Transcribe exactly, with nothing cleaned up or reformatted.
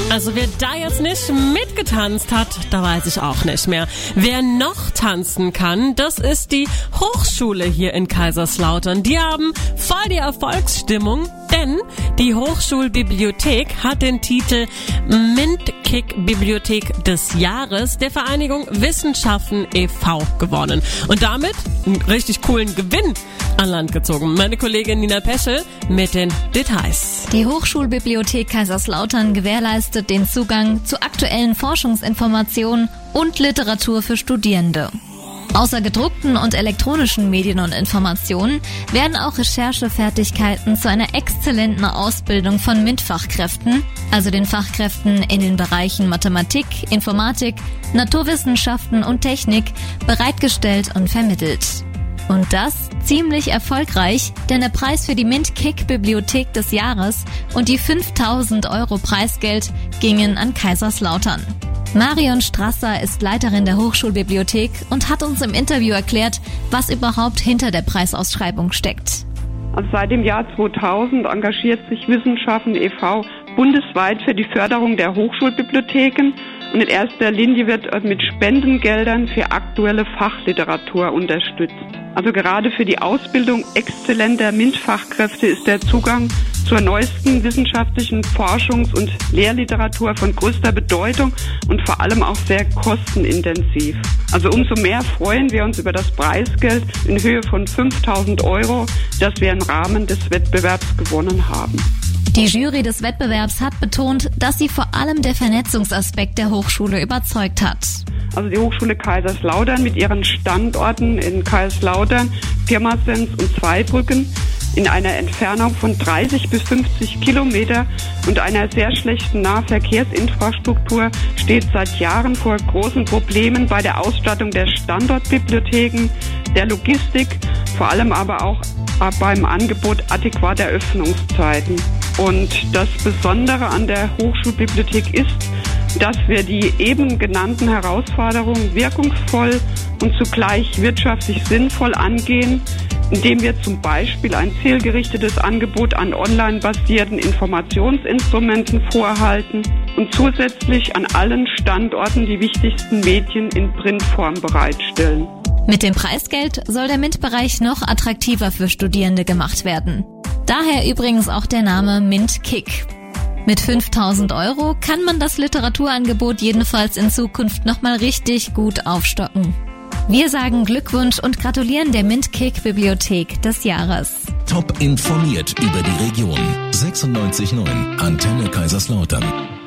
Also wer da jetzt nicht mitgetanzt hat, da weiß ich auch nicht mehr. Wer noch tanzen kann, das ist die Hochschule hier in Kaiserslautern. Die haben voll die Erfolgsstimmung, denn die Hochschulbibliothek hat den Titel MINT-KIC Bibliothek des Jahres der Vereinigung Wissenschaften e V gewonnen. Und damit einen richtig coolen Gewinn an Land gezogen. Meine Kollegin Nina Peschel mit den Details. Die Hochschulbibliothek Kaiserslautern gewährleistet den Zugang zu aktuellen Forschungsinformationen und Literatur für Studierende. Außer gedruckten und elektronischen Medien und Informationen werden auch Recherchefertigkeiten zu einer exzellenten Ausbildung von MINT-Fachkräften, also den Fachkräften in den Bereichen Mathematik, Informatik, Naturwissenschaften und Technik, bereitgestellt und vermittelt. Und das ziemlich erfolgreich, denn der Preis für die MINT-KIC Bibliothek des Jahres und die fünftausend Euro Preisgeld gingen an Kaiserslautern. Marion Strasser ist Leiterin der Hochschulbibliothek und hat uns im Interview erklärt, was überhaupt hinter der Preisausschreibung steckt. Also seit dem Jahr zweitausend engagiert sich Wissenschaften e V bundesweit für die Förderung der Hochschulbibliotheken und in erster Linie wird mit Spendengeldern für aktuelle Fachliteratur unterstützt. Also gerade für die Ausbildung exzellenter MINT-Fachkräfte ist der Zugang zur neuesten wissenschaftlichen Forschungs- und Lehrliteratur von größter Bedeutung und vor allem auch sehr kostenintensiv. Also umso mehr freuen wir uns über das Preisgeld in Höhe von fünftausend Euro, das wir im Rahmen des Wettbewerbs gewonnen haben. Die Jury des Wettbewerbs hat betont, dass sie vor allem der Vernetzungsaspekt der Hochschule überzeugt hat. Also die Hochschule Kaiserslautern mit ihren Standorten in Kaiserslautern, Pirmasens und Zweibrücken in einer Entfernung von dreißig bis fünfzig Kilometer und einer sehr schlechten Nahverkehrsinfrastruktur steht seit Jahren vor großen Problemen bei der Ausstattung der Standortbibliotheken, der Logistik, vor allem aber auch beim Angebot adäquater Öffnungszeiten. Und das Besondere an der Hochschulbibliothek ist, dass wir die eben genannten Herausforderungen wirkungsvoll und zugleich wirtschaftlich sinnvoll angehen, indem wir zum Beispiel ein zielgerichtetes Angebot an online-basierten Informationsinstrumenten vorhalten und zusätzlich an allen Standorten die wichtigsten Medien in Printform bereitstellen. Mit dem Preisgeld soll der MINT-Bereich noch attraktiver für Studierende gemacht werden. Daher übrigens auch der Name MINT-KIC. Mit fünftausend Euro kann man das Literaturangebot jedenfalls in Zukunft nochmal richtig gut aufstocken. Wir sagen Glückwunsch und gratulieren der MINT-KIC Bibliothek des Jahres. Top informiert über die Region. sechsundneunzig Komma neun Antenne Kaiserslautern.